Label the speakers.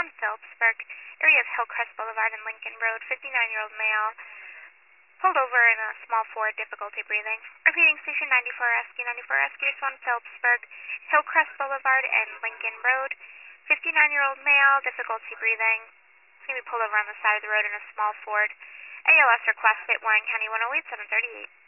Speaker 1: Swan Phillipsburg, area of Hillcrest Boulevard and Lincoln Road, 59-year-old male, pulled over in a small Ford, difficulty breathing. Repeating, Station 94 Rescue, 94 Rescue, Swan Phillipsburg, Hillcrest Boulevard and Lincoln Road, 59-year-old male, difficulty breathing. He's going to be pulled over on the side of the road in a small Ford. ALS request at Warren County 108, 738.